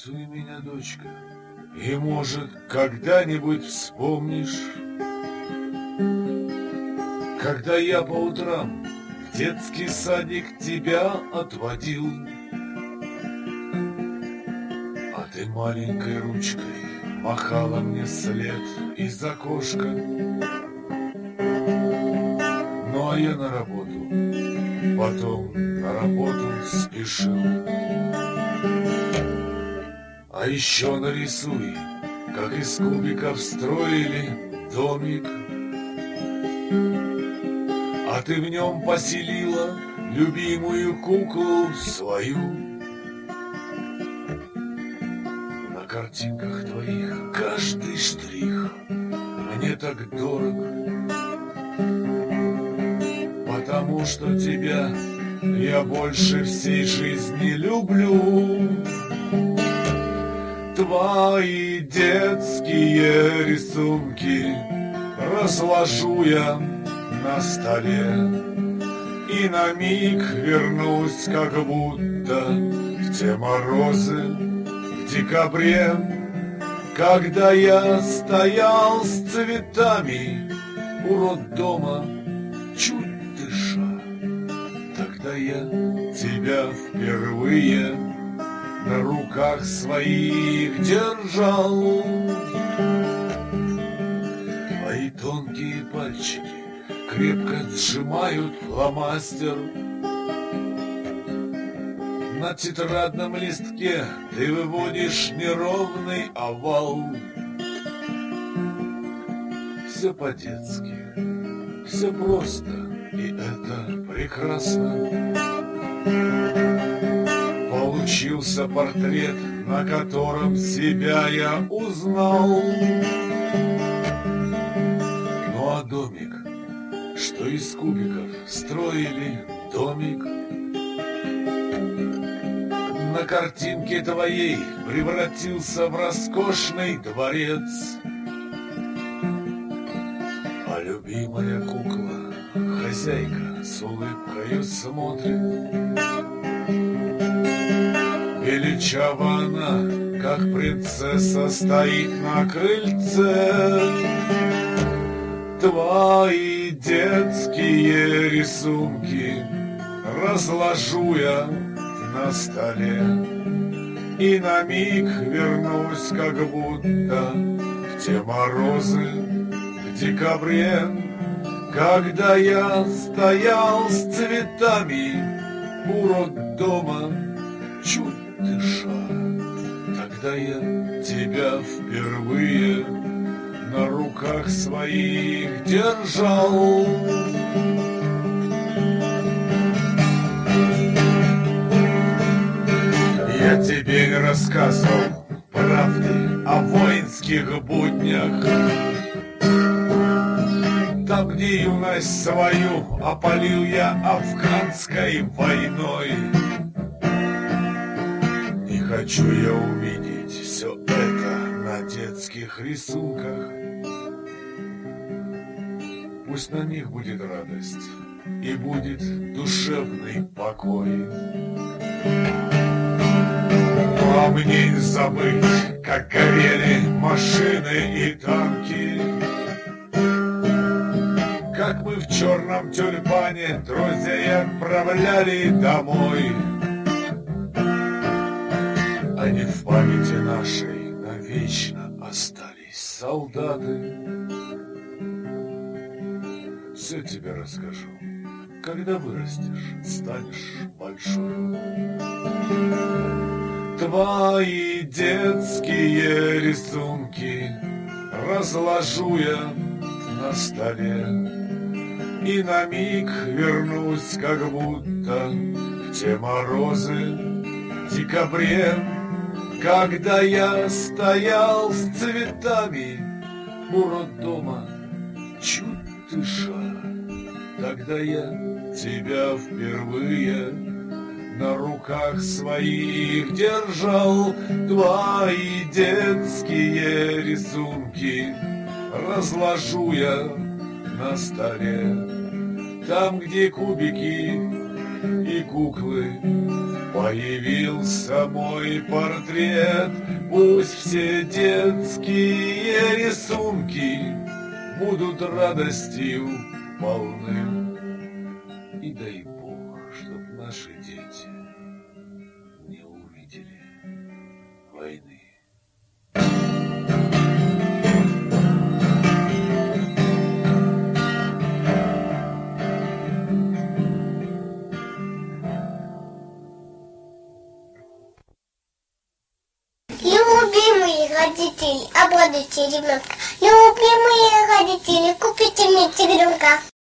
Рисуй меня, дочка, и, может, когда-нибудь вспомнишь, когда я по утрам в детский садик тебя отводил, а ты маленькой ручкой махала мне след из окошка. Ну а я на работу, потом на работу спешил. А еще нарисуй, как из кубиков строили домик, а ты в нем поселила любимую куклу свою. На картинках твоих каждый штрих мне так дорог, потому что тебя я больше всей жизни люблю. Твои детские рисунки разложу я на столе и на миг вернусь, как будто в те морозы в декабре, когда я стоял с цветами у роддома, чуть дыша. Тогда я тебя впервые на руках своих держал. Твои тонкие пальчики крепко сжимают фломастер. На тетрадном листке ты выводишь неровный овал. Все по-детски, все просто, и это прекрасно. Получился портрет, на котором себя я узнал. Ну а домик, что из кубиков строили домик, на картинке твоей превратился в роскошный дворец. А любимая кукла, хозяйка, с улыбкою смотрит. Величава она, как принцесса, стоит на крыльце. Твои детские рисунки разложу я на столе и на миг вернусь, как будто в те морозы в декабре, когда я стоял с цветами у роддома, чуть дыша. Тогда я тебя впервые на руках своих держал. Я тебе не рассказывал правды о воинских буднях, там, где юность свою опалил я афганской войной. Не хочу я увидеть все это на детских рисунках. Пусть на них будет радость и будет душевный покой. А мне не забыть, как горели машины и танки, как мы в черном тюльпане друзей отправляли домой. Они в памяти нашей навечно остались солдаты. Все тебе расскажу, когда вырастешь, станешь большой. Твои детские рисунки разложу я на столе и на миг вернусь, как будто в те морозы в декабре, когда я стоял с цветами у роддома, чуть дыша. Тогда я тебя впервые на руках своих держал. Твои детские рисунки разложу я на столе, там, где кубики и куклы. Появился мой портрет, пусть все детские рисунки будут радостью полны. И дай Бог, чтоб наши дети не увидели войны. Любимые родители, обрадуйте ребенка. Любимые родители, купите мне тигренка.